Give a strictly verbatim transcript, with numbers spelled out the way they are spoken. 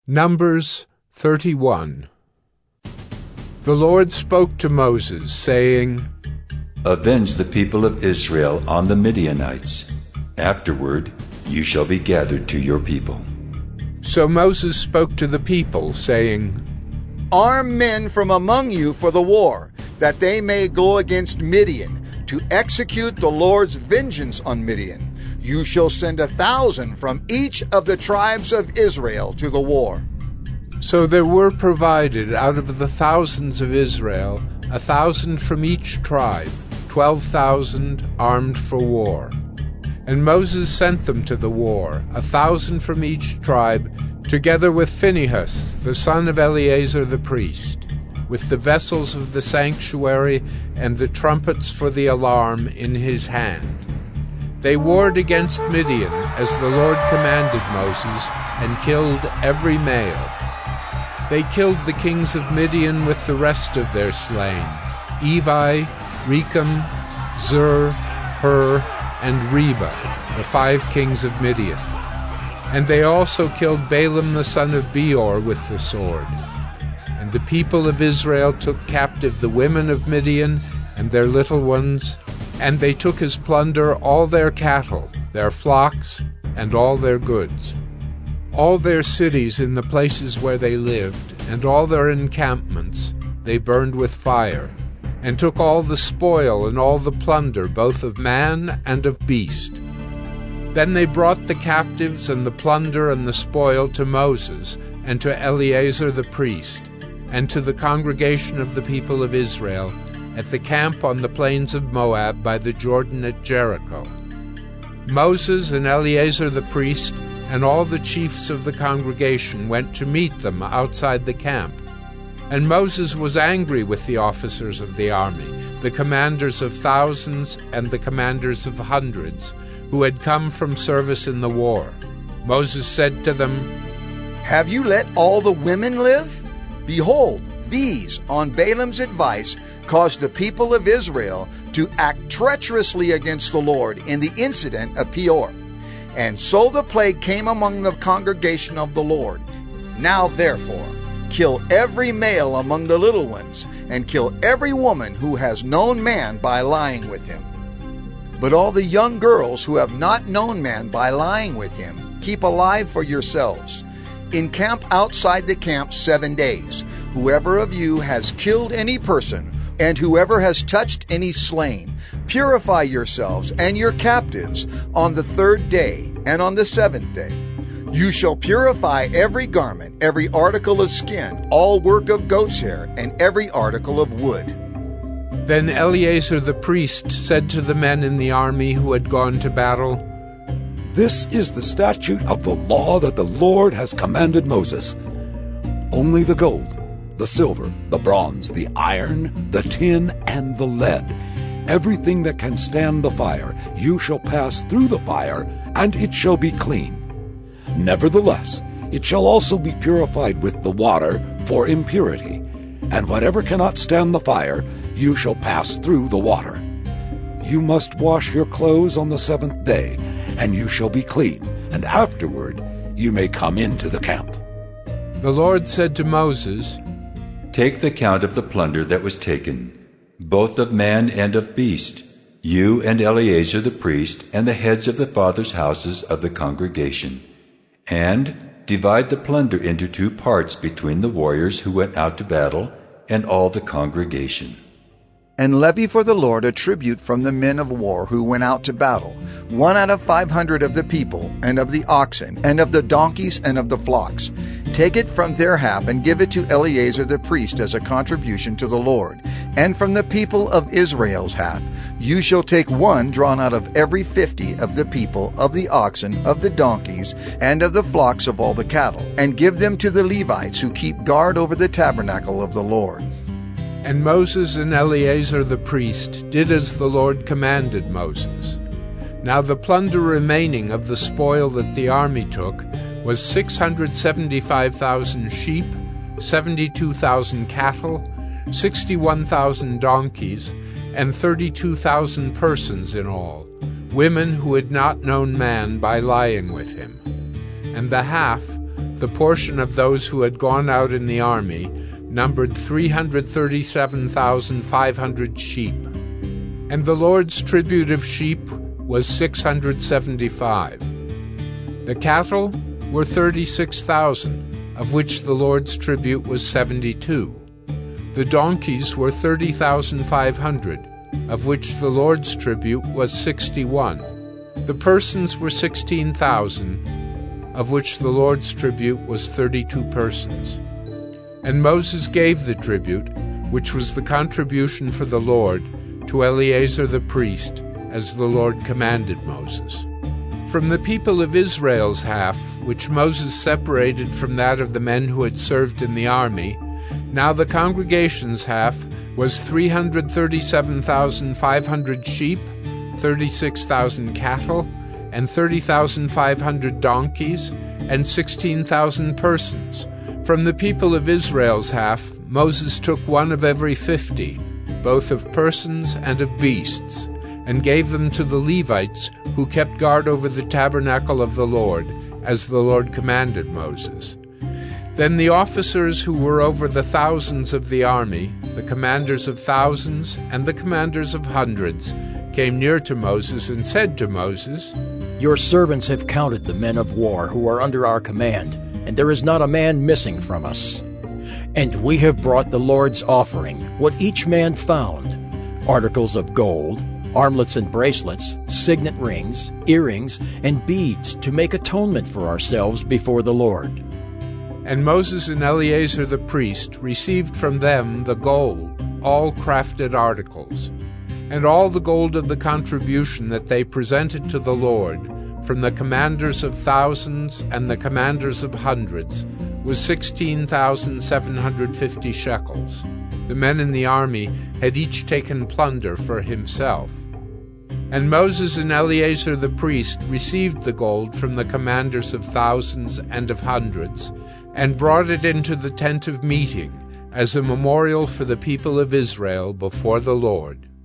Numbers thirty-one. The Lord spoke to Moses, saying, Avenge the people of Israel on the Midianites. Afterward you shall be gathered to your people. So Moses spoke to the people, saying, Arm men from among you for the war, that they may go against Midian, to execute the Lord's vengeance on Midian. You shall send a thousand from each of the tribes of Israel to the war. So there were provided out of the thousands of Israel a thousand from each tribe, twelve thousand armed for war. And Moses sent them to the war, a thousand from each tribe, together with Phinehas, the son of Eleazar the priest, with the vessels of the sanctuary and the trumpets for the alarm in his hand. They warred against Midian, as the Lord commanded Moses, and killed every male. They killed the kings of Midian with the rest of their slain, Evi, Rechem, Zur, Hur, and Reba, the five kings of Midian. And they also killed Balaam the son of Beor with the sword. And the people of Israel took captive the women of Midian and their little ones, and they took as plunder all their cattle, their flocks, and all their goods. All their cities in the places where they lived, and all their encampments, they burned with fire, and took all the spoil and all the plunder, both of man and of beast. Then they brought the captives and the plunder and the spoil to Moses, and to Eleazar the priest, and to the congregation of the people of Israel, at the camp on the plains of Moab by the Jordan at Jericho. Moses and Eleazar the priest and all the chiefs of the congregation went to meet them outside the camp. And Moses was angry with the officers of the army, the commanders of thousands and the commanders of hundreds, who had come from service in the war. Moses said to them, Have you let all the women live? Behold, these, on Balaam's advice, caused the people of Israel to act treacherously against the Lord in the incident of Peor. And so the plague came among the congregation of the Lord. Now therefore, kill every male among the little ones, and kill every woman who has known man by lying with him. But all the young girls who have not known man by lying with him, keep alive for yourselves. Encamp outside the camp seven days. Whoever of you has killed any person, and whoever has touched any slain, purify yourselves and your captives on the third day and on the seventh day. You shall purify every garment, every article of skin, all work of goat's hair, and every article of wood. Then Eleazar the priest said to the men in the army who had gone to battle, This is the statute of the law that the Lord has commanded Moses. Only the gold, the silver, the bronze, the iron, the tin, and the lead, everything that can stand the fire, you shall pass through the fire, and it shall be clean. Nevertheless, it shall also be purified with the water for impurity, and whatever cannot stand the fire, you shall pass through the water. You must wash your clothes on the seventh day, and you shall be clean, and afterward you may come into the camp. The Lord said to Moses, Take the count of the plunder that was taken, both of man and of beast, you and Eleazar the priest, and the heads of the fathers' houses of the congregation, and divide the plunder into two parts between the warriors who went out to battle and all the congregation. And levy for the Lord a tribute from the men of war who went out to battle, one out of five hundred of the people, and of the oxen, and of the donkeys, and of the flocks. Take it from their half, and give it to Eleazar the priest as a contribution to the Lord. And from the people of Israel's half, you shall take one drawn out of every fifty of the people, of the oxen, of the donkeys, and of the flocks of all the cattle, and give them to the Levites who keep guard over the tabernacle of the Lord. And Moses and Eleazar the priest did as the Lord commanded Moses. Now the plunder remaining of the spoil that the army took was six hundred seventy-five thousand sheep, seventy-two thousand cattle, sixty-one thousand donkeys, and thirty-two thousand persons in all, women who had not known man by lying with him. And the half, the portion of those who had gone out in the army, numbered three hundred thirty-seven thousand five hundred sheep. And the Lord's tribute of sheep was six hundred seventy-five. The cattle were thirty-six thousand, of which the Lord's tribute was seventy-two. The donkeys were thirty thousand five hundred, of which the Lord's tribute was sixty-one. The persons were sixteen thousand, of which the Lord's tribute was thirty-two persons. And Moses gave the tribute, which was the contribution for the Lord, to Eleazar the priest, as the Lord commanded Moses. From the people of Israel's half, which Moses separated from that of the men who had served in the army, now the congregation's half was three hundred thirty-seven thousand five hundred sheep, thirty-six thousand cattle, and thirty thousand five hundred donkeys, and sixteen thousand persons. From the people of Israel's half, Moses took one of every fifty, both of persons and of beasts, and gave them to the Levites, who kept guard over the tabernacle of the Lord, as the Lord commanded Moses. Then the officers who were over the thousands of the army, the commanders of thousands and the commanders of hundreds, came near to Moses and said to Moses, "Your servants have counted the men of war who are under our command, and there is not a man missing from us. And we have brought the Lord's offering, what each man found, articles of gold, armlets and bracelets, signet rings, earrings, and beads, to make atonement for ourselves before the Lord." And Moses and Eleazar the priest received from them the gold, all crafted articles, and all the gold of the contribution that they presented to the Lord, from the commanders of thousands and the commanders of hundreds, was sixteen thousand seven hundred fifty shekels. The men in the army had each taken plunder for himself. And Moses and Eleazar the priest received the gold from the commanders of thousands and of hundreds, and brought it into the tent of meeting, as a memorial for the people of Israel before the Lord.